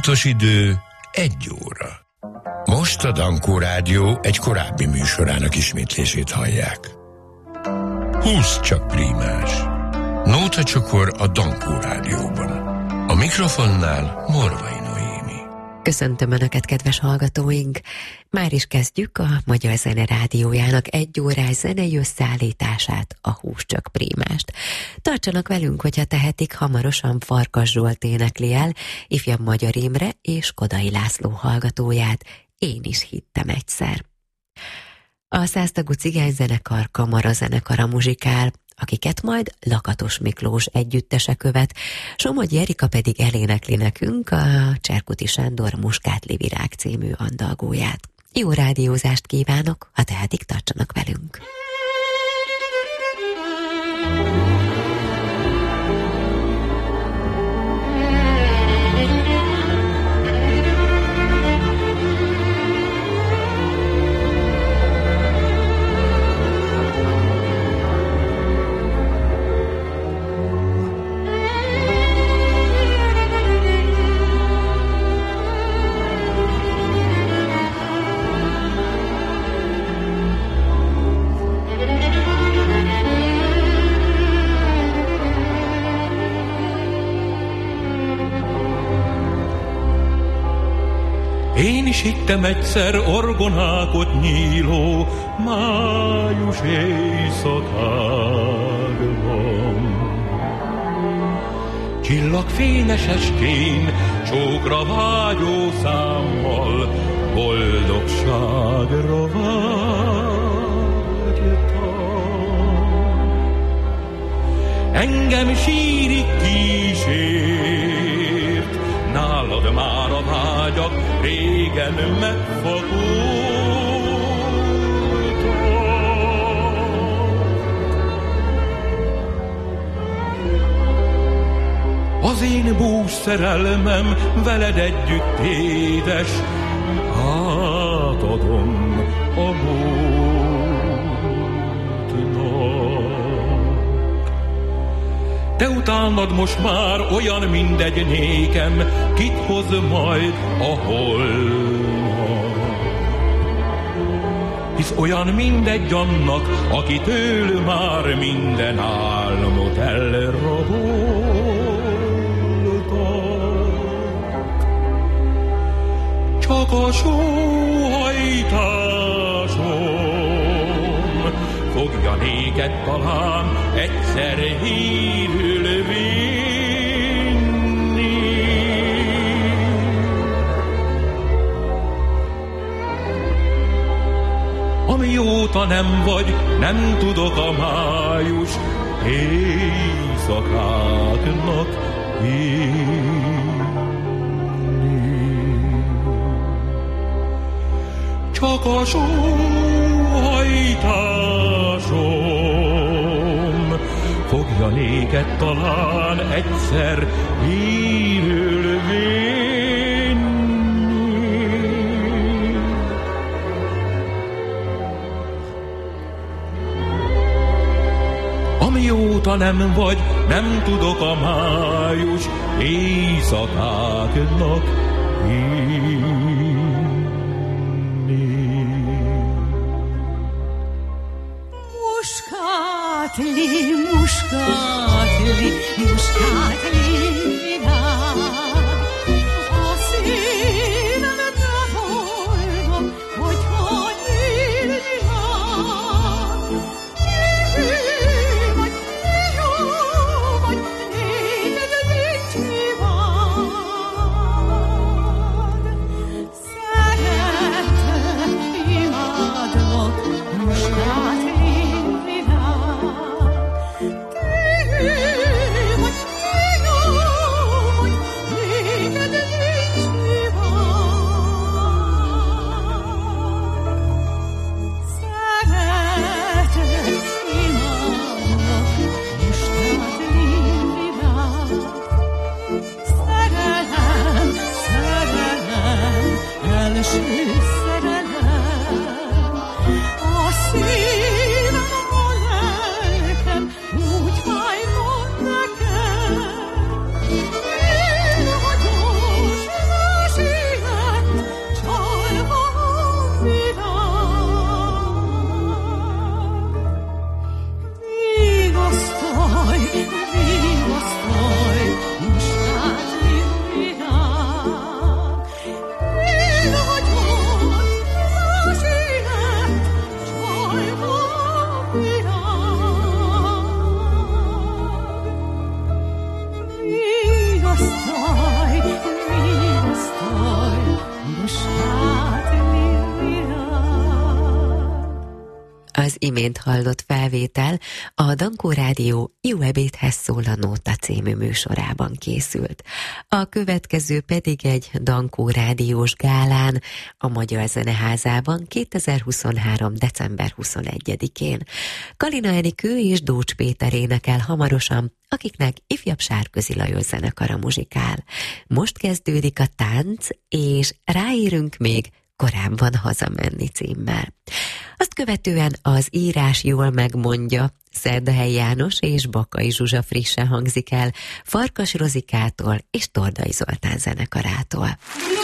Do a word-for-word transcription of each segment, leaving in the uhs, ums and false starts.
Pontos idő egy óra. Most a Dankó Rádió egy korábbi műsorának ismétlését hallják. Húsz csak prímás. Nótacsokor a Dankó Rádióban. A mikrofonnál Morvai Noémi. Köszöntöm Önöket, kedves hallgatóink! Már is kezdjük a Magyar Zene Rádiójának egy órás zenei összeállítását, a Húsz csak prímást. Tartsanak velünk, hogyha tehetik, hamarosan Farkas Zsolt énekli el ifjabb Magyar Imre és Kodai László hallgatóját, Én is hittem egyszer. A száztagú cigányzenekar kamarazenekara muzsikál, akiket majd Lakatos Miklós együttese követ, Somogyi Erika pedig elénekli nekünk a Cserkuti Sándor Muskátli Virág című andalgóját. Jó rádiózást kívánok, ha tehetik, tartsanak velünk! Én is hittem egyszer orgonákot nyíló május éjszakában. Csillagfényes estén csókra vágyó számmal boldogságra vágytam. Engem sírig kísért, nálad már a vágyak régen megfakultak. Az én bús szerelmem veled együtt édes, átadom a múltnak. Te utánad most már olyan mindegy nékem, kit hoz majd a holnap. Hisz olyan mindegy annak, akitől már minden álmot elraboltak. Csak a sóhajtásom fogja néked talán egyszer hírül vinni. Amióta nem vagy, nem tudok a május éjszakáknak hinni. Csak a sóhajtásom fogja néked talán egyszer hírül vinni. Amióta nem vagy, nem tudok a május éjszakáknak hinni. Muskátli, muskátli, muskátli virág, a szívembe hordom, hogyha nyílnák. Hű vagy, jó vagy, néked nincs kíván. Szeretlek, imádlak, muskátli. What? Az imént hallott felvétel a Dankó Rádió Jó ebédhez szól a Nóta című műsorában készült. A következő pedig egy Dankó Rádiós gálán a Magyar Zeneházában kétezer-huszonhárom. december huszonegyedikén. Kalina Enikő és Dócs Péter énekel hamarosan, akiknek ifjabb Sárközi Lajos zenekara muzsikál. Most kezdődik a tánc, és ráérünk még Korábban hazamenni címmel. Azt követően az írás jól megmondja, Szerdahelyi János és Bakai Zsuzsa frissen hangzik el, Farkas Rozikától és Tordai Zoltán zenekarától.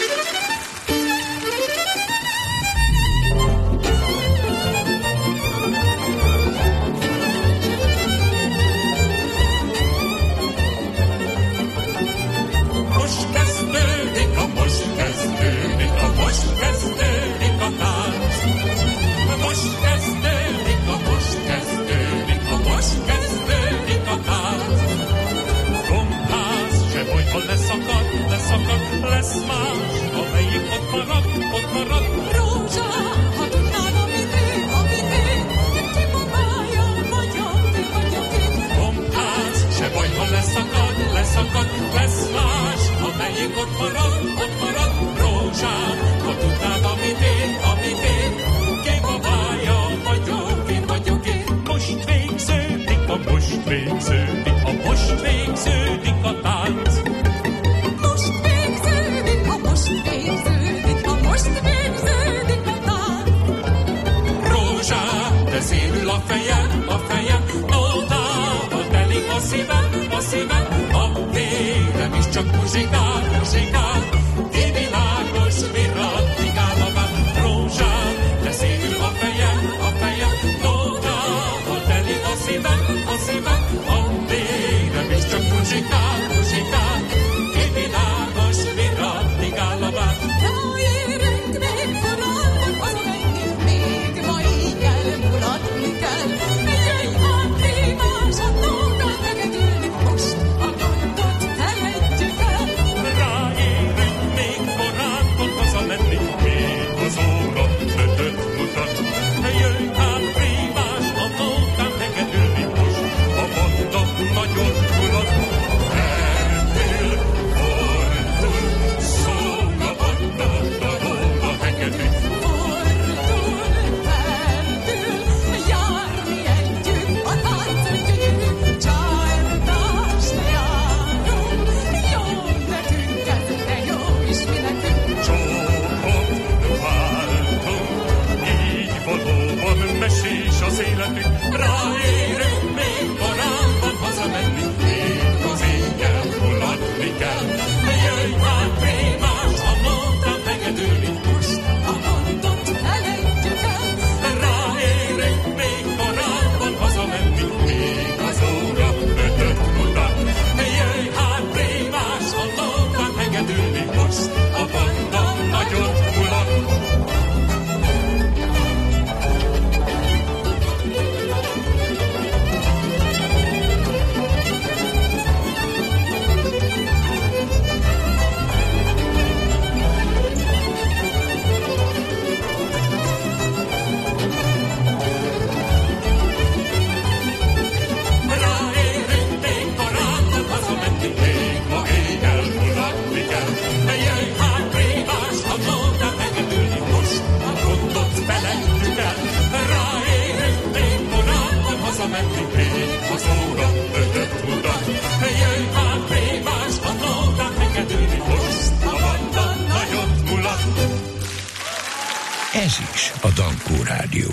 Most kezdődik a most kezdődik a most kezdődik a tánc. Most kezdődik a most kezdődik a most kezdődik a tánc. Gombház se bolyból leszakad, leszakad, lesz más, amelyik ott marad, ott marad. Rózsa, ha tudnád, amit én, amit én, ki babája vagyok, te vagyok én. Gombház se bolyból leszakad, leszakad, lesz más, amelyik ott marad, ott marad. Rózsa, ha tudnád, amit én, amit én, ki babája vagyok, én vagyok én. Most végződik a most végződik a most végződik a tánc. Most végződik, ha most végződik, ha most végződik a tánc. Rózsa, de színül a fejem, a fejem, nótával telik a szívem, a szívem, a vérem is csak muzsikál, muzsikál, kivilágos virradikál a bár. Rózsa, de színül a fejem, a fejem, nótával telik a szívem, a szívem, a vérem is csak muzsikál, muzsikál, kivilágos virradikál a bár. Ráérünk még korábban hazamenni, még ma így elmulatni kell. Jöjj át, témás, a nótát megedülni, most a gondot felejtjük el. Ráérünk még korábban hazamenni, még az óra ötöt mutat. Jöjj hát, prímás, a nótán hegedülni most, a banda nagyon mulat. Eltél, fordul, szól a banda, dalolva hegedül. Fordul, perdül, járni együtt, a táncot gyönyörű, csárdásra járunk. Jó nekünk ez, de jó is mi nekünk. Csókot váltunk, így valóban mesés az életünk. Ráérünk még korábban hazamenni, még az éjjel mulatni kell. Jöjj már, prémás, a nótán hegedülni, Most a gondot felejtjük el. ráérünk még korábban hazamenni, még az óra ötöt mutat. Jöjj hát, prémás, a nótán hegedülni, most a banda nagyon mulat. Ráérünk még korábban hazamenni, még ma éjjel mulatni kell. Jöjj hát, prémás, a nótán hegedülni, most a gondot felejtjük el. Ráérünk még korábban hazamenni, még az óra ötöt mutat. Jöjj hát, prémás, a nótán hegedülni, most a banda nagyot mulat. Ez is a Dankó Rádió.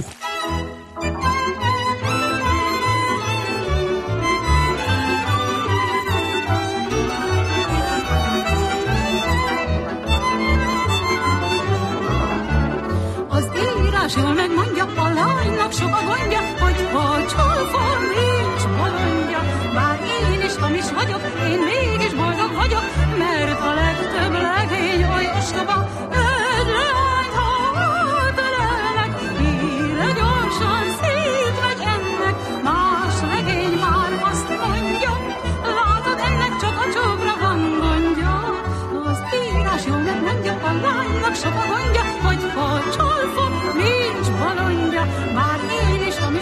Az írás jól megmondja, a lánynak sok a gondja, hogy ha csalfal nincs bolondja. Bár én is hamis vagyok, én mégis boldog vagyok, mert a legtöbb legény oly ostoba. Öd leányt, ha átölelnek, híre gyorsan szétmegy ennek. Más legény már azt mondja, látod, ennek csak a csókra van gondja. Az írás jól megmondja, a lánynak sok a gondja, hogy ha csalfa nincs bolondja. Bár én is hamis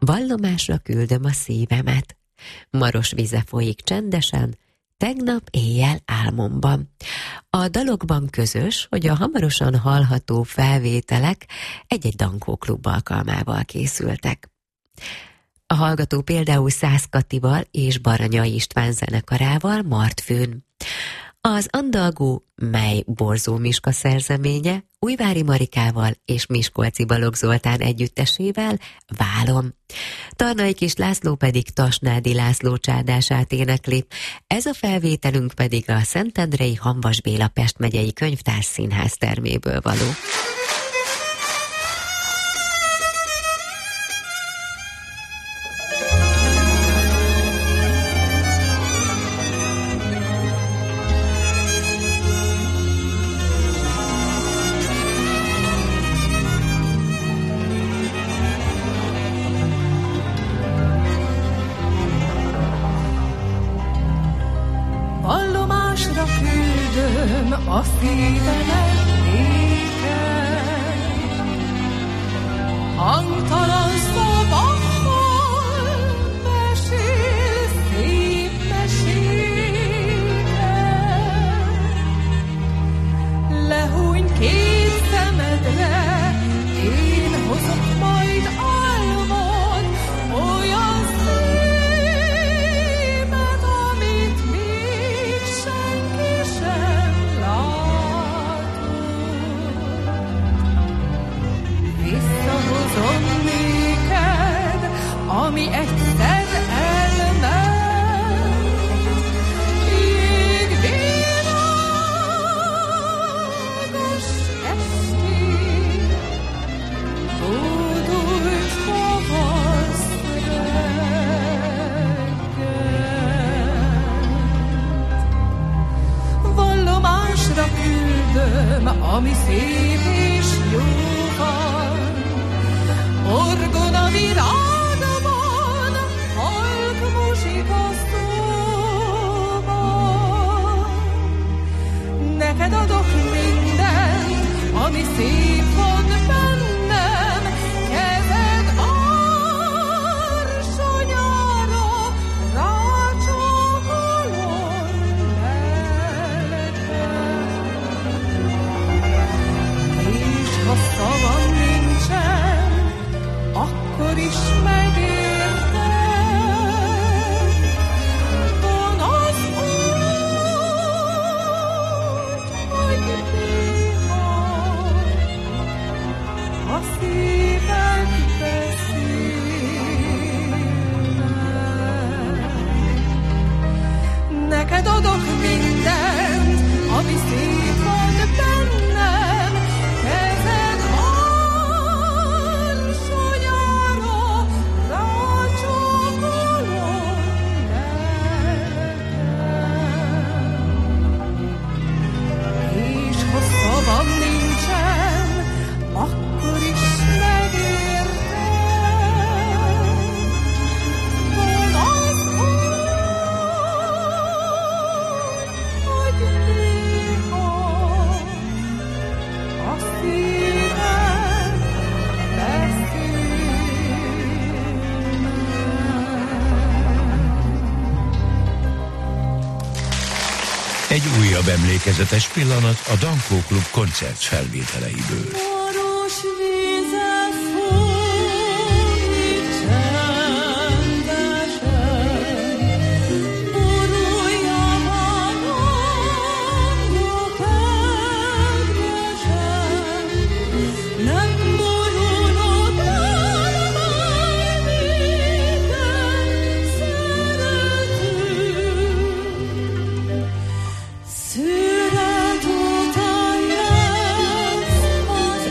Vallomásra küldöm a szívemet. Maros vize folyik csendesen, tegnap éjjel álmomban. A dalokban közös, hogy a hamarosan hallható felvételek egy-egy Dankó Klub alkalmával készültek. A hallgató például Szász Katival és Baranyai István zenekarával Martfőn. Az Andalgó, mely Borzó Miska szerzeménye, Újvári Marikával és Miskolci Balogh Zoltán együttesével Válom. Tarnai Kis László pedig Tasnádi László csárdását énekli. Ez a felvételünk pedig a Szentendrei Hamvas Béla Pest megyei könyvtár színház terméből való. Vallomásra küldöm a szívemet néked, hangtalan szavakkal mesél szép meséket. Lehúny két szemedre, én hozok majd álmod, olyan szépet, amit még senki sem látott. Visszahozom néked, ami egyszer elment, jégvilágos estén, bódult tavasz reggel. Vallomásra küldöm, ami szép és jó van, orgona virágban, halk muzsika szóban. Neked adok mindent, ami szép van bennem, kezed ársonyára rácsókolom lelkem. És ha szavam nincsen, akkor is megérted. Van az út, hogy néha a szíved beszélnek. Neked adok mindent, ami szép van bennem, kezed ársonyára rácsókolom lelkem. És ha szavam nincsen, akkor is megérted. Van az út, hogy néha a szíved beszélnek. Egy újabb emlékezetes pillanat a Dankó Klub koncert felvételeiből. Maros víze folyik csendesen, borulja magamra kedvesen, nem borulok el már néked, szeretünk. Szület után lesz az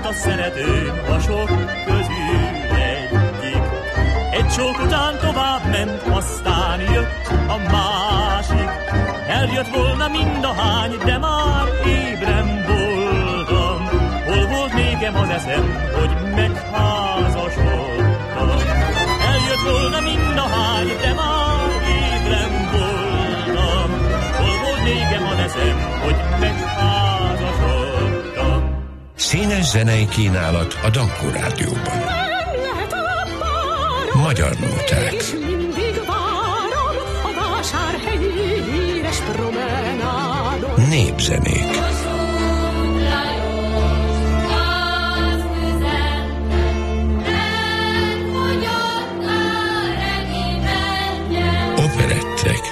a szeretőm a sok közül egyik. Egy csók után tovább ment, aztán jött a másik. Eljött volna mind a hány, de már ébren voltam. Hol volt nékem az eszem, hogy megházasodtam? Eljött volna mind a hány, de már ébren voltam. Hol volt nékem az eszem, hogy megházasodtam? Színes zenei kínálat a Dankó Rádióban. Magyar nóták. És mindig várom a vásárhelyi híres promenádon. Népzenék. Operettek.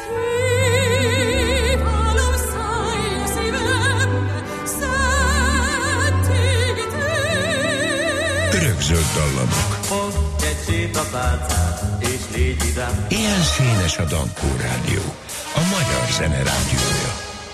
Örökzöld dallamok. Ilyen színes a Dankó Rádió, a magyar zene rádiója.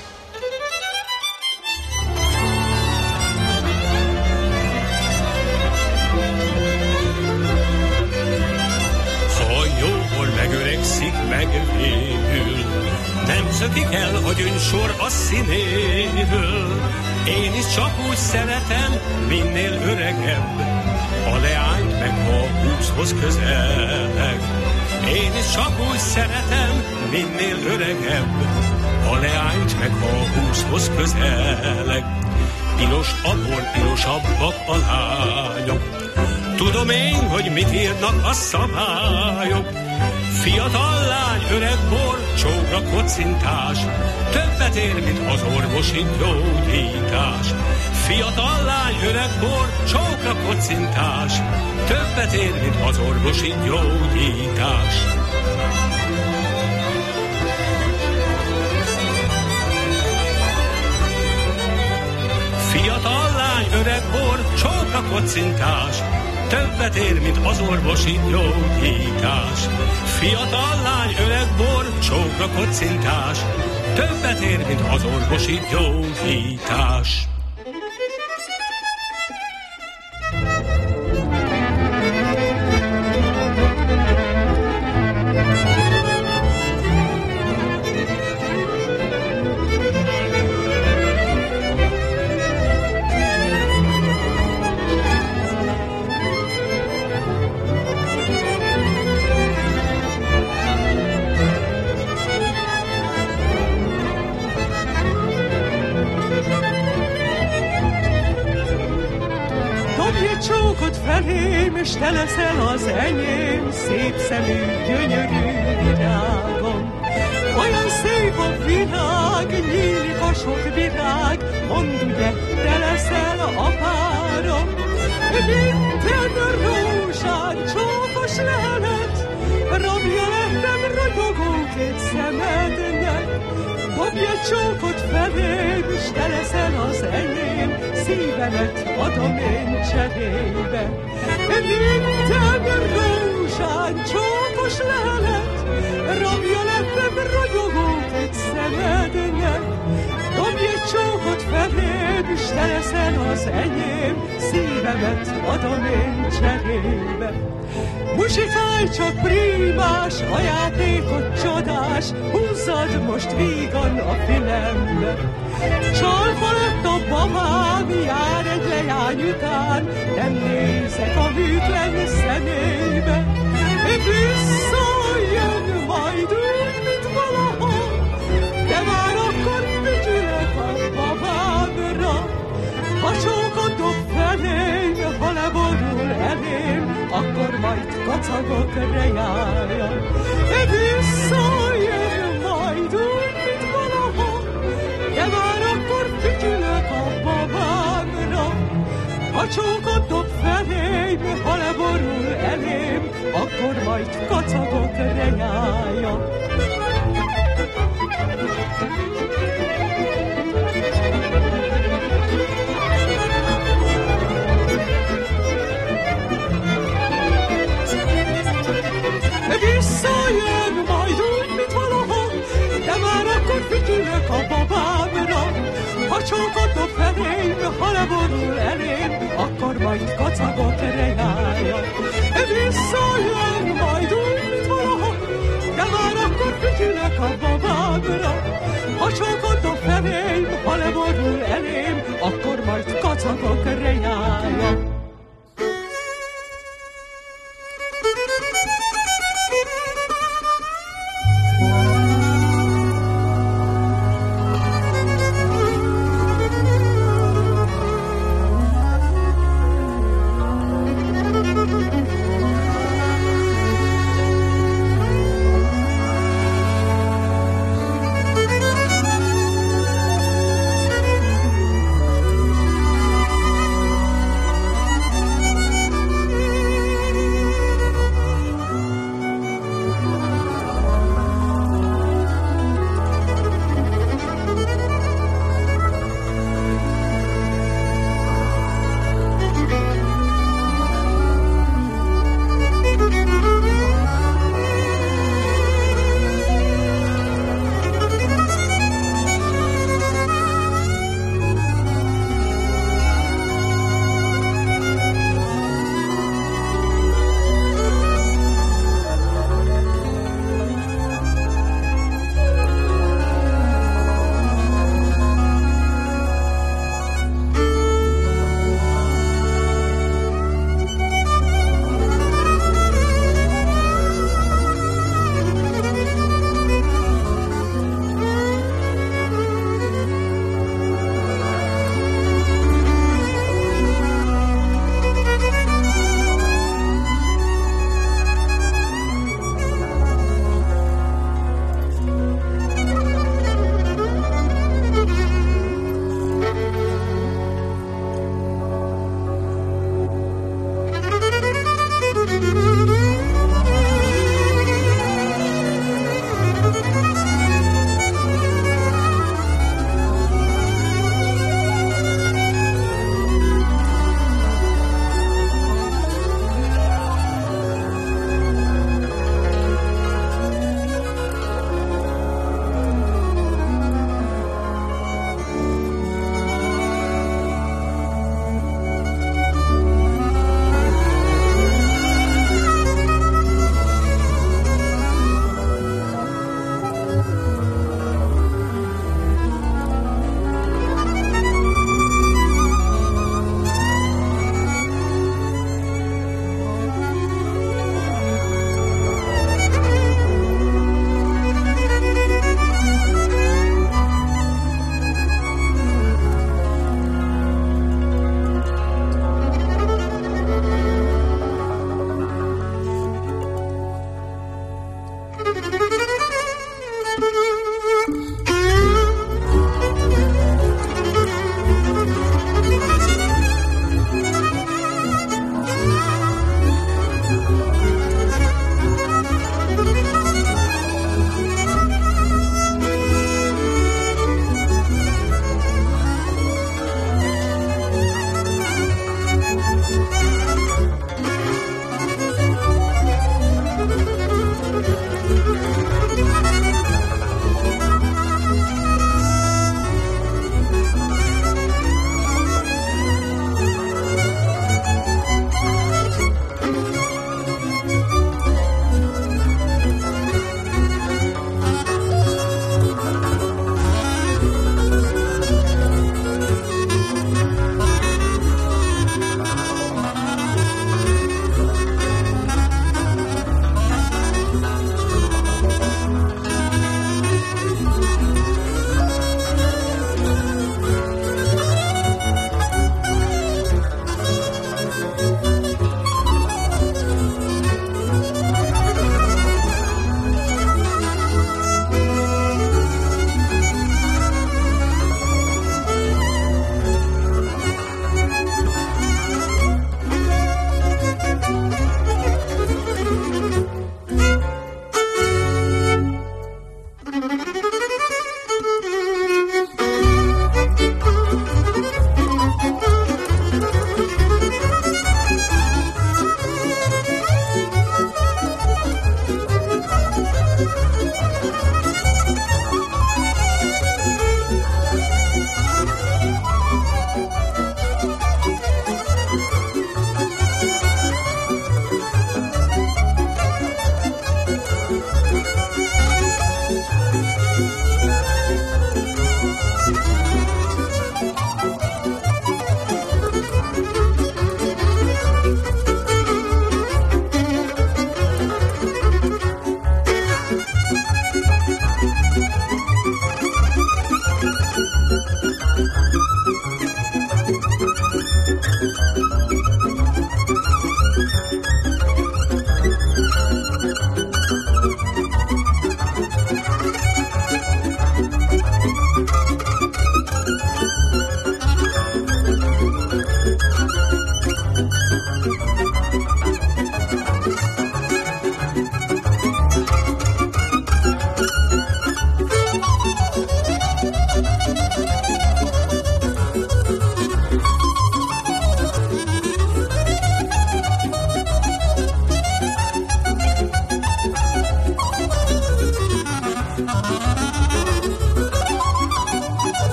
Ha jókor megöregszik, megvédül, nem szökik el a gyöngysor a színéből. Én is csak úgy szeretem, minél öregebb, a leányt meg ha húszhoz közeleg. Én is csak úgy szeretem, minél öregebb, a leányt meg ha húszhoz közeleg. Piros a bor, pirosabbak a lányok, tudom én, hogy mit írnak a szabályok. Fiatal lány, öreg bor, csókra kocintás, többet ér, mint az orvosi gyógyítás. Fiatal lány, öreg bor, csókra kocintás, többet ér, mint az orvosi gyógyítás. Fiatal lány, öreg bor, csókra kocintás, többet ér, mint az orvosi gyógyítás. Fiatal lány, öreg bor, csókra kocintás, többet ér, mint az orvosi gyógyítás. És te leszel az enyém, szép szemű, gyönyörű virágom. Olyan szép a világ, nyílik a sok virág, mondd ugye, te leszel a párom. Minden rózsán csókos lehelet, rabja lettem ragyogó két szemednek. Dobj egy csókot felém, és te leszel az enyém, szívemet adom én cserébe. Minden rózsán csókos lehelet, rabja lettem ragyogó két szemednek. Dobj egy csókot felém, és te leszel az enyém, szívemet adom én cserébe. Muzsikálj csak primás, a játékot csodás, húzzad most vígan a fülembe. Csalva lett a babám, jár egy leány után, nem nézek a hűtlen szemébe. Visszajön majd úgy, mint valaha, de már akkor bügyülök a babámra. Ha csókot dob felém, ha leborul elém, akkor majd kacagok rejája. Visszajön majd úgy, mint valaha, de már akkor fütyülök a babámra. Ha csókot dob felém, ha leborul elém, akkor majd kacagok rejája. Visszajön majd úgy, mint valaha, de már akkor fütyülök a babámra. Ha csókot dob felém, ha leborul elém, majd kacagok rejája. Visszajön majd úgy, mint valaha, de már akkor fütyülök a babámra. Ha csak oda felém, ha leborul elém, akkor majd kacagok rejája.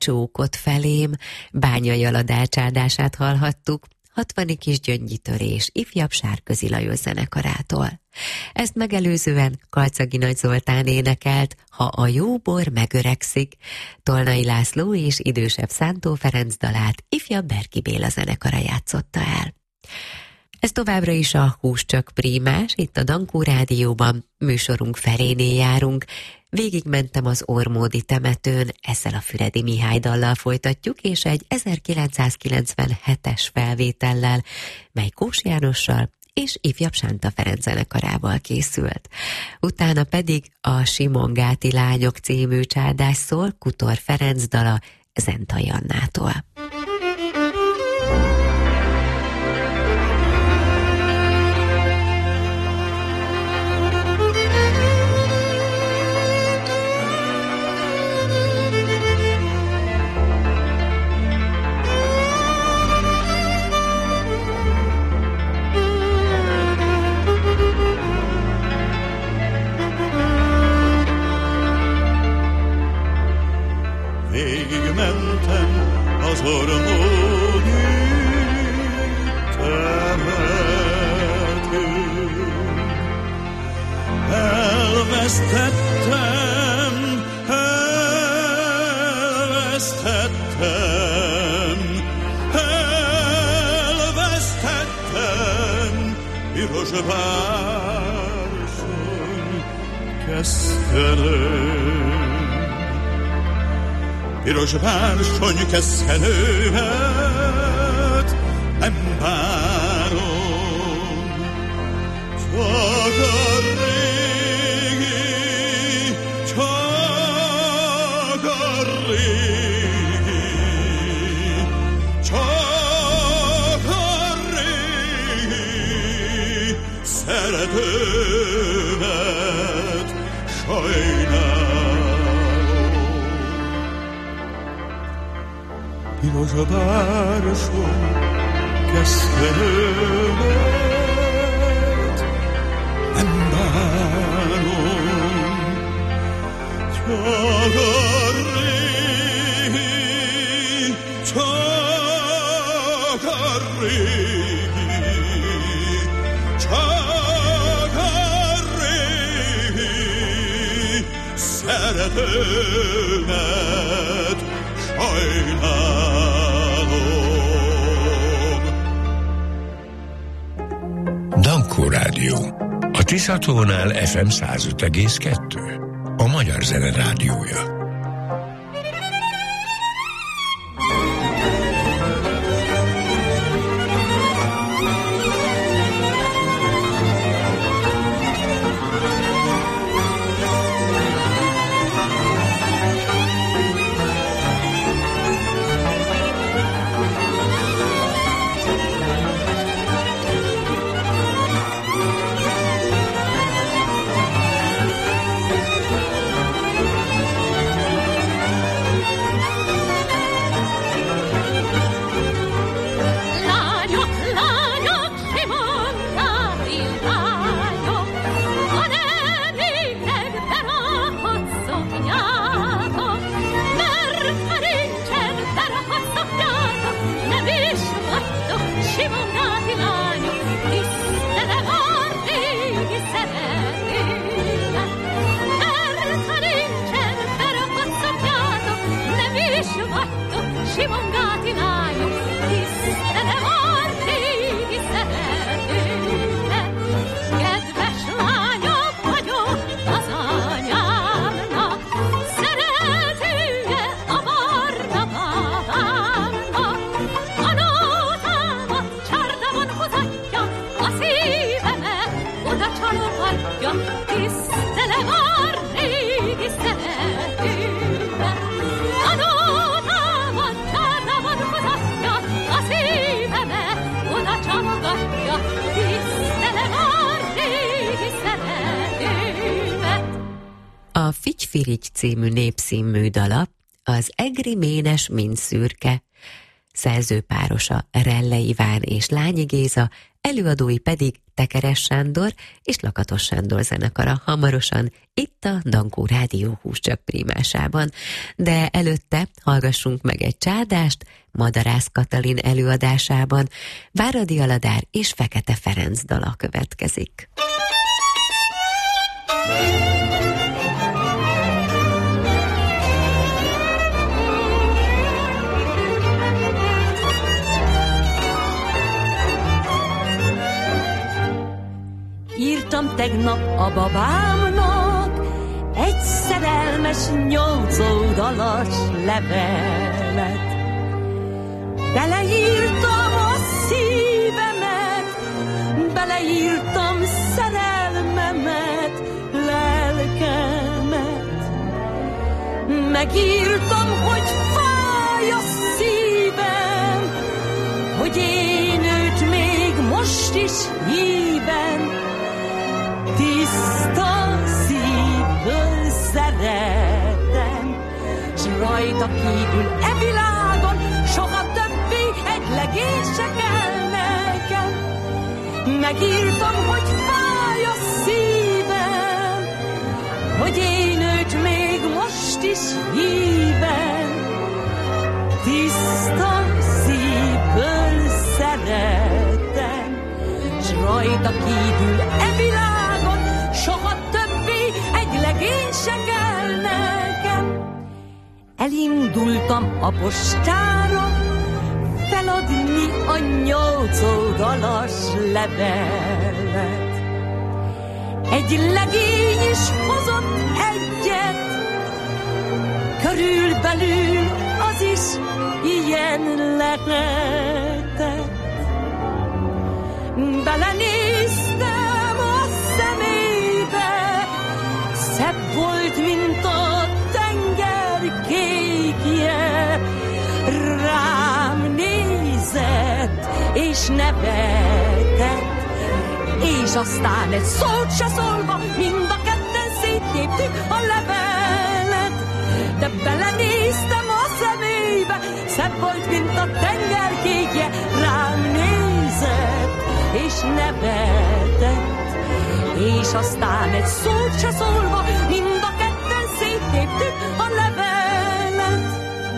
csókot felém, Bányai Aladár csárdását hallhattuk, hatvani kis gyöngyi-törés ifjabb Sárközi Lajos zenekarától. Ezt megelőzően Kalczagi Nagy Zoltán énekelt Ha a jó bor megöregszik, Tolnai László és idősebb Szántó Ferenc dalát ifjabb Berki Béla zenekara játszotta el. Ez továbbra is a Hús csak prímás, itt a Dankó Rádióban, műsorunk felénél járunk. Végigmentem az Ormódi temetőn, ezzel a Füredi Mihály dallal folytatjuk, és egy ezerkilencszázkilencvenhetes felvétellel, mely Kós Jánossal és ifjabb Sánta Ferenc zenekarával készült. Utána pedig a Simongáti Lányok című csárdás szól Kutor Ferenc dala Zentai Annától. Végigmentem az Ormódi temetőn, elvesztettem, elvesztettem, elvesztettem piros bársony keszkenőn. Piros bársony keszkenőmet nem bánom, csak a régi, csak a régi, csak a régi szeretőmet sajnálom. Piros a bársony keszkenőmet nem bánom, csak a régi, csak a régi, csak a régi szeretőmet sajnálom. Dankó Rádió. A Tiszatónál ef em száz öt egész kettő. A Magyar Zene Rádiója. A Figy-Firigy című népszínmű dala az Egri Ménes mind szürke, szerzőpárosa Relle Iván és Lányi Géza előadói pedig Tekeres Sándor és Lakatos Sándor zenekara hamarosan itt a Dankó Rádió Húscsak prímásában. De előtte hallgassunk meg egy csádást Madarász Katalin előadásában. Váradi Aladár és Fekete Ferenc dala következik. Írtam tegnap a babámnak egy szerelmes nyolc oldalas levelet. Beleírtam a szívemet, beleírtam szerelmemet, lelkemet. Megírtam, hogy fáj a szívem, hogy én őt még most is híven. Tiszta szívből szeretem, s rajta kívül e világon soha többé egy legény se kell nekem. Megírtam, hogy fáj a szívem, hogy én őt még most is híven. Tiszta szívből szeretem, s rajta kívül e világon soha többé egy legény se kell nekem. Elindultam a postára feladni a nyolc oldalas levelet. Egy legény is hozott egyet, körülbelül az is ilyen lehetett. Belenéztem a szemébe, szebb volt, mint a tenger kékje. Rám nézett és nevetett, és aztán egy szót se szólva mind a ketten széttéptük a levelet. De belenéztem a szemébe, szebb volt, mint a tenger kékje. Rám nézett és nevetett, és aztán egy szót se szólva mind a ketten széttéptük a levelet.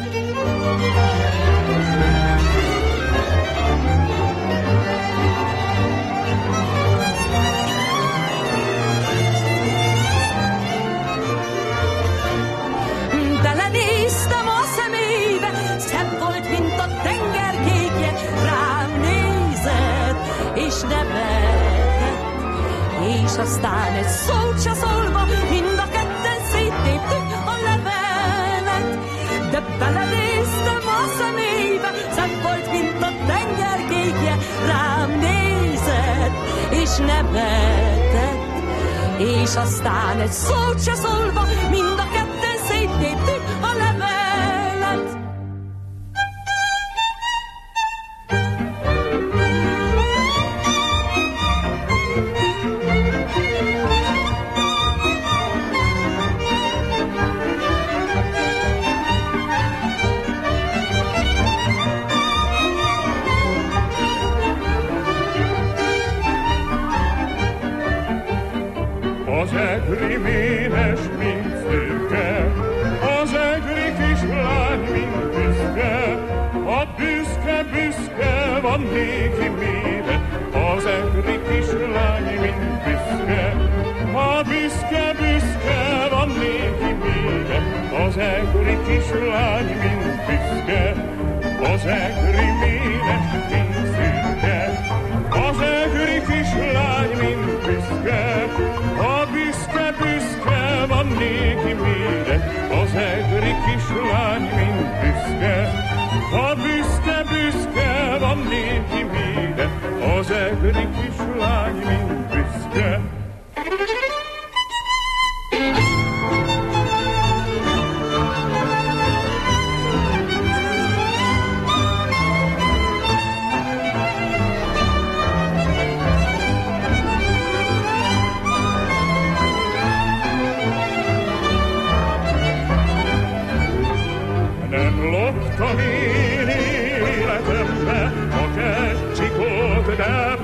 Belenéztem a szemébe, szebb volt, mint a tenger kékje. Rám nézett és nevetett, és aztán egy szót se szólva mind a ketten széttéptük a levelet. De belenéztem a szemébe, szebb volt, mint a tenger kékje. Rám nézett és nevetett, és aztán egy szót se szólva mind a ketten széttéptük a levelet. Az egri ménes, mint szürke, az egri kislány, mint büszke, a büszke, büszke van néki mire, az egri kislány, mint büszke, a büszke, büszke van néki mire, az egri kislány, mint büszke, az egri ménes, mint szürke, az egri kislány, mint büszke, a büszke, büszke van néki mire, az egri kislány, mint büszke, a büszke, büszke van néki mire, az egri kislány, mint büszke.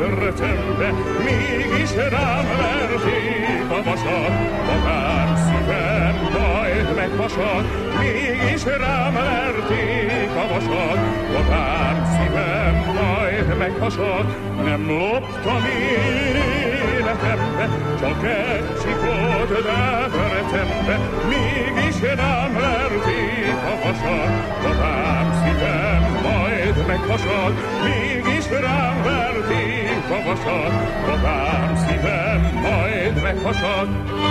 döbretembe, mégis rám verték a vasat, magán szívem majd meghasad, mégis rám verték a vasat, magán szívem majd meghasad, nem loptam én életembe, csak egy csikot döbretembe, mégis rám verték a vasat, magán szívem majd meghasad, mégis rám verték a vasat, magán szívem majd meghasad.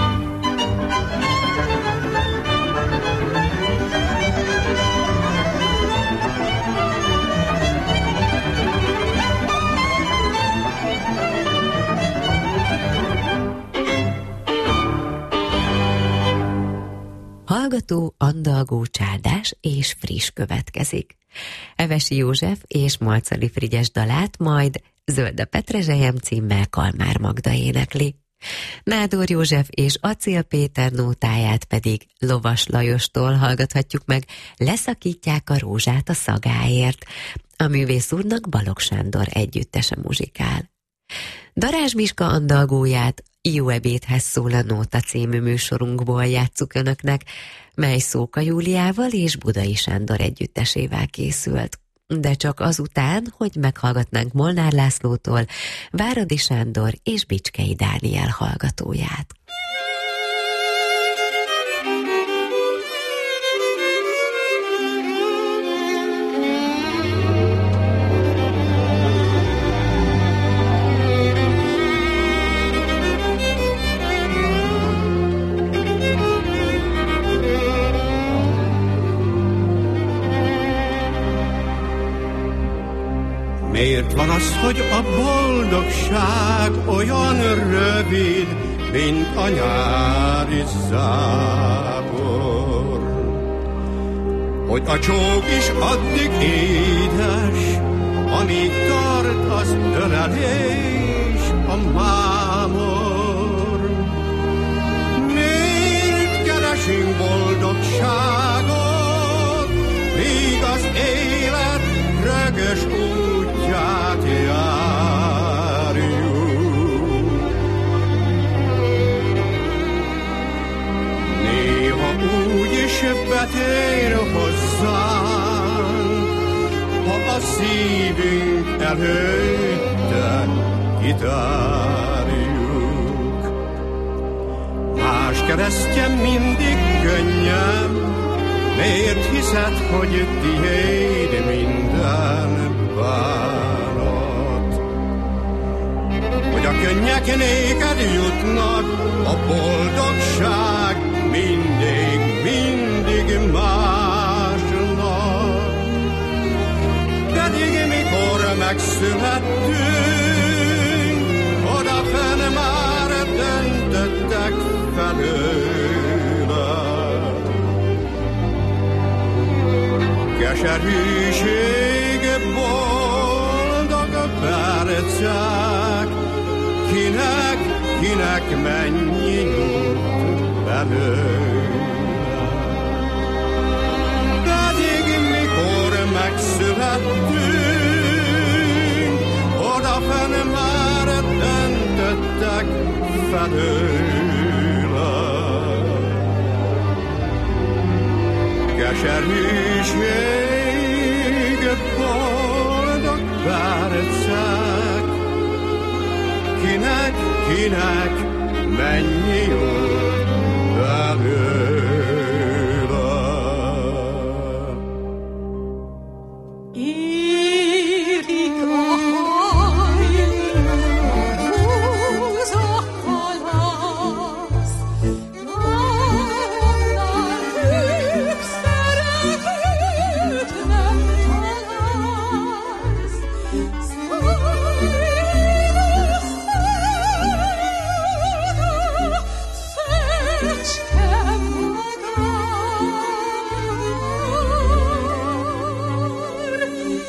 Hallgató, andalgó, csárdás és friss következik. Evesi József és Malczali Frigyes dalát majd Zöld Petrezselyem címmel Kalmár Magda énekli. Nádor József és Acél Péter nótáját pedig Lovas Lajostól hallgathatjuk meg, Leszakítják a rózsát a szagáért. A művész úrnak Balogh Sándor együttese muzsikál. Darázs Miska andalgóját Jó ebédhez szól a Nóta című műsorunkból játsszuk önöknek, mely Szóka Júliával és Budai Sándor együttesével készült. De csak azután, hogy meghallgatnánk Molnár Lászlótól Váradi Sándor és Bicskei Dániel hallgatóját. Miért van az, hogy a boldogság olyan rövid, mint a nyári zápor? Hogy a csók is addig édes, amíg tart az ölelés, a mámor. Miért keresünk boldogságot, míg az élet rögös útját járjuk? Néha úgy is betér hozzánk, ha a szívünk előtte kitárjuk. Más keresztje mindig könnyebb, miért hiszed, hogy tiéd minden bánat? Hogy a könnyek néked jutnak, a boldogság mindig, mindig másnak. Pedig mikor megszülettünk, odafenn már döntöttek felőle. Keserűség, boldog percek, kinek, kinek mennyi jut belőle. Pedig mikor megszülettünk, odafenn már döntöttek felőle. Keserűség, boldog percek, kinek, kinek mennyi jut belőle. Érik a hajnal, húz a halász, annál ők szeretőt nem találsz. Szécske madár,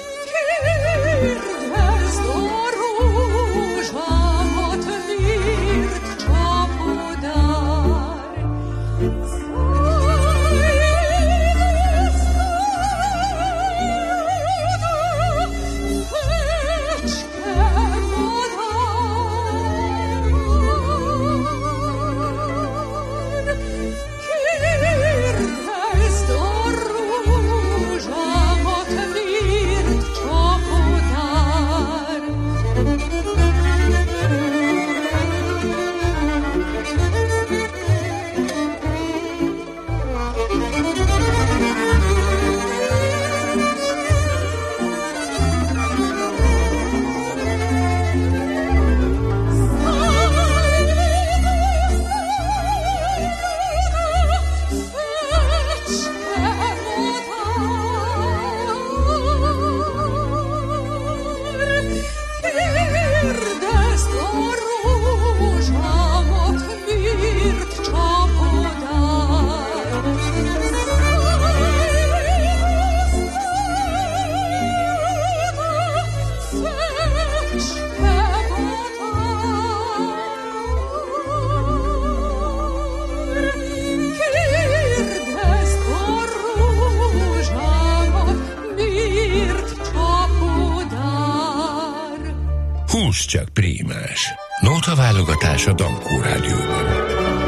húsz csak prímás. Nóta válogatás a Dankó Rádióban.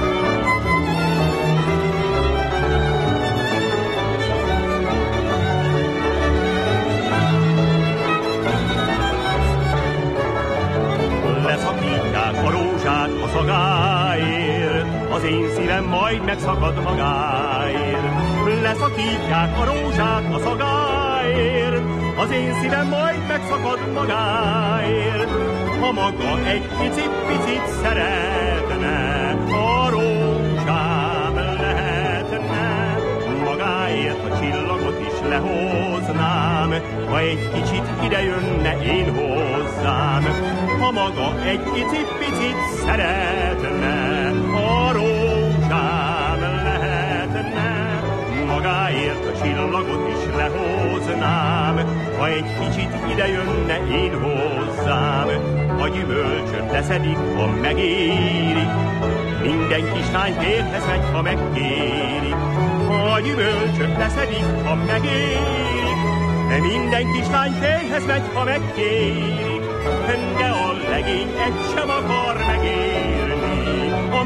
Leszakítják a rózsát a szagáért, az én szívem majd megszakad magáért. Leszakítják a rózsát a szagáért, az én szívem majd megszakad magáért. Ha maga egy picit-picit szeretne, a rózsám lehetne. Magáért a csillagot is lehoznám, ha egy kicsit idejönne én hozzám. Ha maga egy picit-picit szeretne, a rózsám lehetne. Magáért a csillagot is lehoznám, ha egy kicsit idejönne én hozzám. A gyümölcsöt leszedik, ha megérik, minden kislány férhez megy, ha megkérik. A gyümölcsöt leszedik, ha megérik, minden kislány férhez megy, ha megkérik. De a legény egy sem akar megélni, a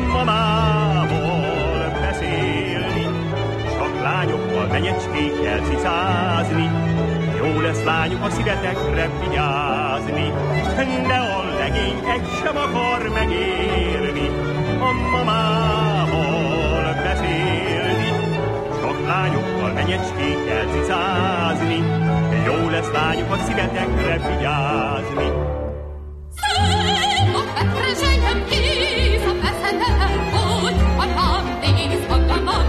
mamával beszélni. Csak lányokkal, menyecskékkel cicázni, jó lesz lányok a szívetekre vigyázni. De a legény egy sem akar megérni, a mamával beszélni. Csak lányokkal, menyecskékkel cicázni, jó lesz lányok a szívetekre vigyázni. Szép a petrezselyem kész, a veszedelem, hogy a rám néz magamon.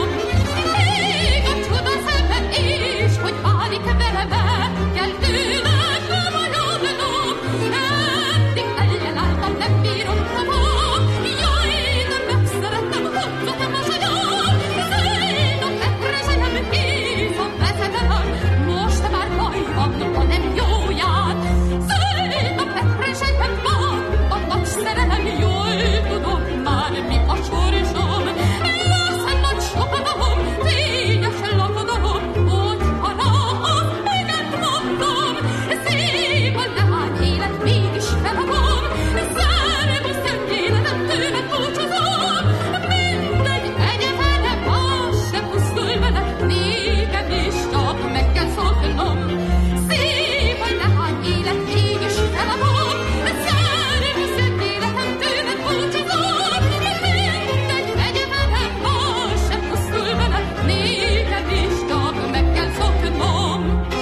Még a csuda szemben is, hogy válik vele be, kell tőlem maradnom. Eddig ellenálltam, nem bírom tovább, jaj, de megszerettem, hozzatom a sagyam. Szép a petrezselyem kész, a veszedelem, most már baj van, ha nem jóját. Szép a petrezselyem van, a nagy szerelem, jól tudom már, mi a sorsom. Lesz nagy sopadalom, fényes lakodalom, hogy ha rám megent mondom. Szép a leány élet, mégis feladom, szervusz, szent életem, tőled búcsúzom. Mindegy, egyetlen más se pusztul vele, nékem is csak meg kell szoknom. Szép a leány élet, mégis feladom, szervusz, szent életem, tőled búcsúzom. Mindegy, egyetlen más se pusztul vele, nékem is csak meg kell szoknom.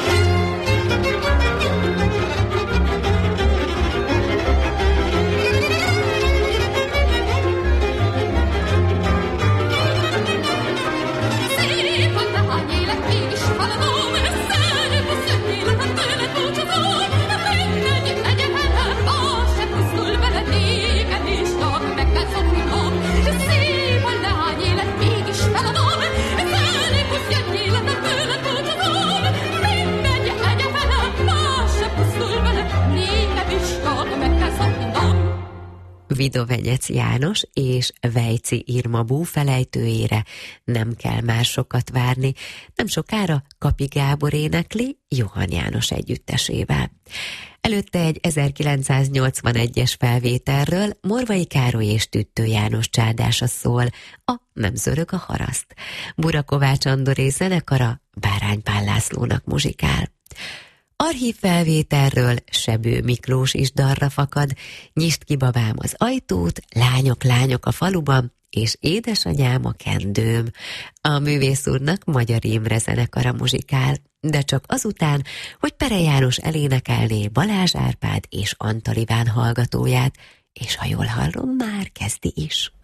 Szép a leány élet, mégis feladom, szervusz, szent életem, tőled búcsúzom. Mindegy, egyetlen más se pusztul vele, nékem is csak meg kell szoknom. Szép a leány élet, mégis feladom, szervusz, szent életem, tőled búcsúzom. Mindegy, egyetlen más se pusztul vele, nékem is csak meg kell szoknom. Vidovenyec János és Vejci Irma búfelejtőjére nem kell már sokat várni, nem sokára Kapi Gábor énekli Johann János együttesével. Előtte egy ezerkilencszáznyolcvanegyes felvételről Morvai Károly és Tüttő János csádása szól, a Nem zörög a haraszt. Bura Kovács Andoré zenekara Bárány Pál Lászlónak muzsikál. Archív felvételről Sebő Miklós is dalra fakad, Nyisd ki babám az ajtót, Lányok, lányok a faluban, és Édesanyám a kendőm. A művész úrnak Magyar Imre zenekara muzsikál, de csak azután, hogy Pere János elénekelné Balázs Árpád és Antal Iván hallgatóját, és ha jól hallom, már kezdi is.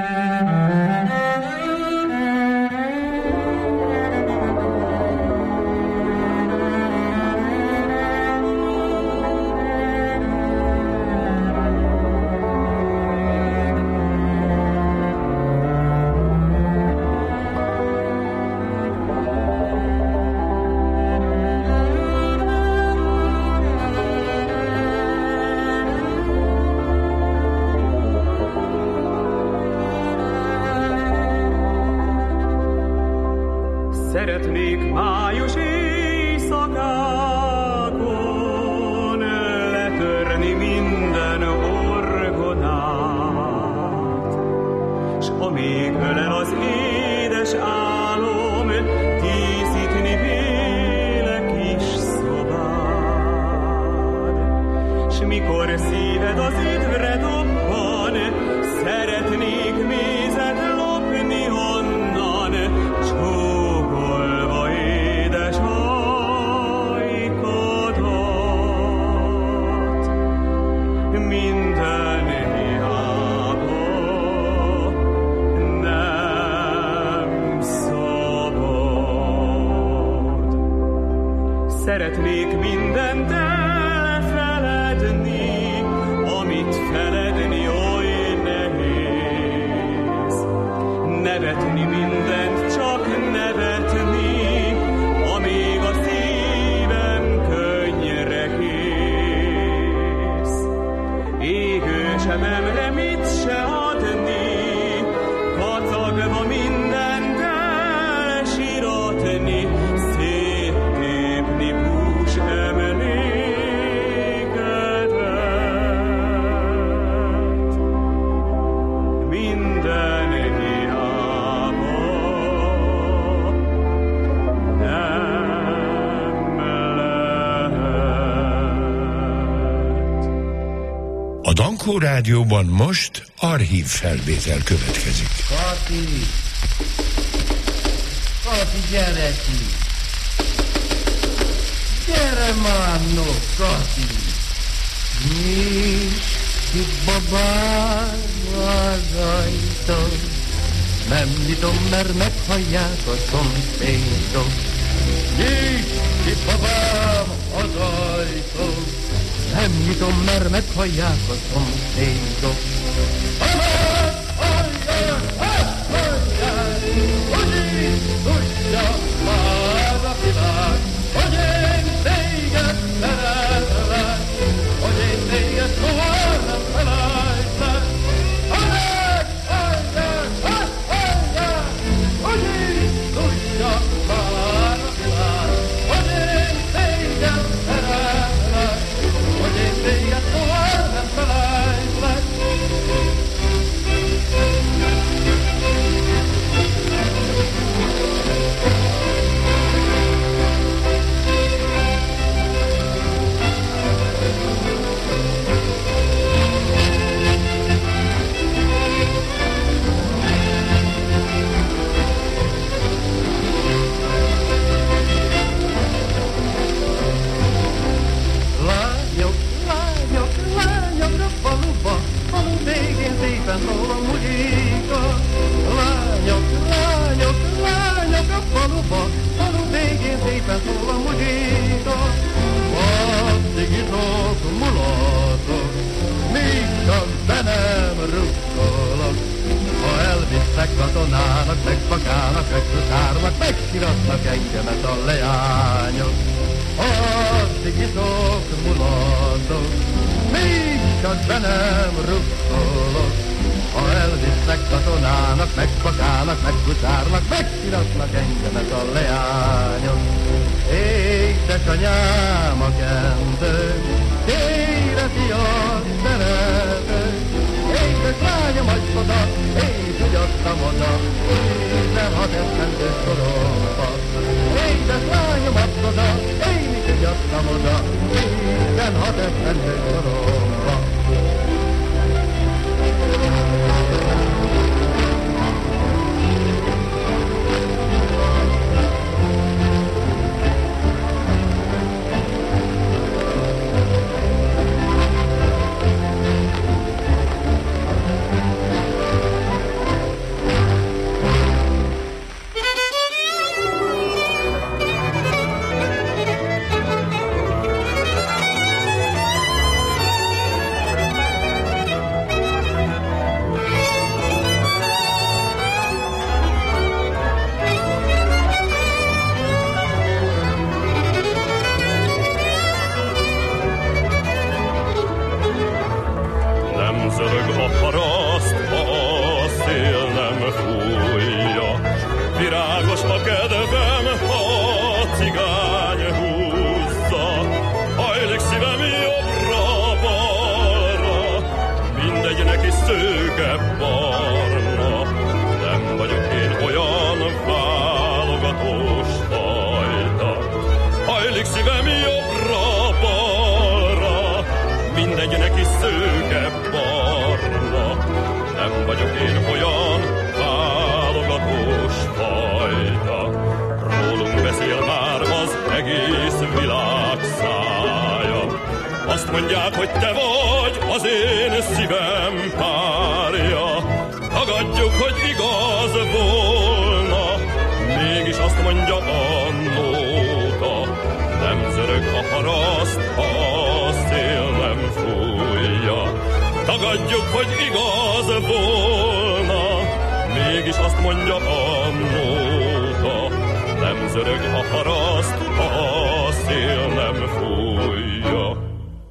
Szeretnék május éjszakákon letörni minden mikor szíved az üdvre dobban, szeretnék mézet lopni onnan, csókolva édes ajkadat. Minden hiába nem szabad. Szeretnék mindent elfeledni, amit feledni oly nehéz. Nevetni mindent, csak nevetni, amíg a szívem könnyre kész. Égő zsebemre mit se adni, kacagva mindent elsiratni, széttépni bús emlékedet. Minden hiába nem lehet. A Dankó Rádióban most archív felvétel következik. Kati! Kati, gyere ki! Gyere már, no, Kati! Nyisd ki, babám, az ajtót. Nem nyitom, mert meghallják a szomszédok. Nyisd ki, babám, az ajtót. Nem nyitom, mert meghallják a szomszédok. Babám, ajjaj, ajjaj, hogy így tudja már a világ, hogy én téged szeretlek, hogy én téged soha nem felejtlek. Ajjaj, ajjaj, ajjaj, hogy így tudja már a világ, hogy én téged szeretlek, hogy én téged soha nem felejtlek. Lányok, lányok, lányok a faluba, falu végén szépen szól a muzsika. Lányok, lányok, lányok a faluba, falu végén szépen szól a muzsika. Addig iszok, mulatok, míg csak be nem rukkolok. Ha elvisznek katonának, megpakálnak, megszutárnak, megkiratnak engemet a leányok. Addig iszok, mulatok, míg csak be nem rukkolok. Ha elvisznek katonának, megpakálnak, megkutárnak, megkiratnak engemet a leányok. Édesanyám a kendő, éreti a szerető. Édes lányom, adj oda, én tudjattam oda, tizenhat esztendős koromba. Édes lányom, adj oda, én tudjattam oda, tizenhat esztendős koromba. neki szőke barna. Nem vagyok én olyan válogatós fajta, rólunk beszél már az egész világ szája. Azt mondják, hogy te vagy az én szívem párja, tagadjuk, hogy igaz volna, mégis azt mondja a nóta, nem zörög a paraszt, ha a szél nem fújja. Tagadjuk, hogy igaz volna, mégis azt mondja a nóta, nem zörög a paraszt, ha a szél nem fújja.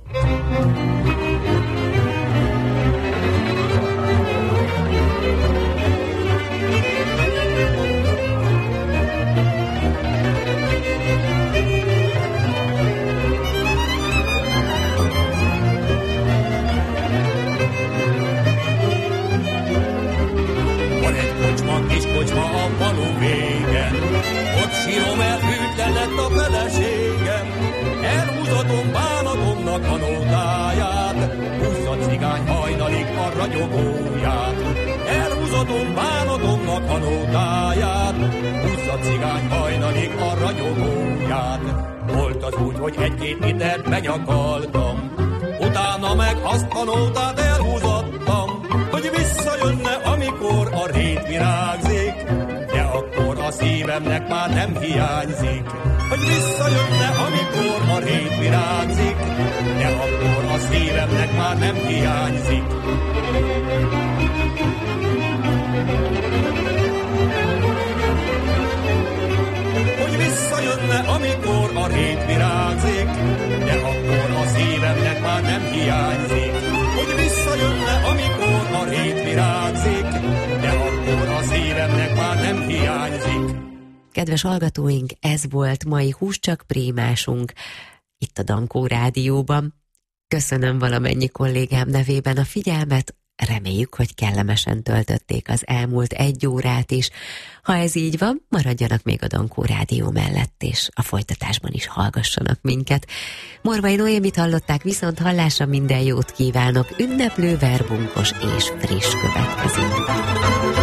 Kis kocsma a falu végen, ott sírom el, hűtlen lett a feleségem. Elhúzatom bánatomnak a nótáját, húzza cigány hajnalig a ragyogóját. Elhúzatom bánatomnak a nótáját, húzza cigány hajnalig a ragyogóját. Volt az úgy, hogy egy-két litert benyakaltam, utána meg azt a nótát elhúzottam, hogy visszajönne, amikor a rét virágzik, de akkor a szívemnek már nem hiányzik. Hogy visszajönne, amikor a rét virágzik, de akkor a szívemnek már nem hiányzik. Hogy visszajönne, amikor a rét virágzik, de akkor a szívemnek már nem hiányzik. Hogy visszajönne, amikor a rét virágzik, de akkor a szívemnek már nem hiányzik. Kedves hallgatóink, ez volt mai Húscsak Prímásunk itt a Dankó Rádióban. Köszönöm valamennyi kollégám nevében a figyelmet, reméljük, hogy kellemesen töltötték az elmúlt egy órát is. Ha ez így van, maradjanak még a Dankó Rádió mellett, és a folytatásban is hallgassanak minket. Morvai Noémit hallották, viszont hallásra minden jót kívánok, ünneplő, verbunkos és friss következik.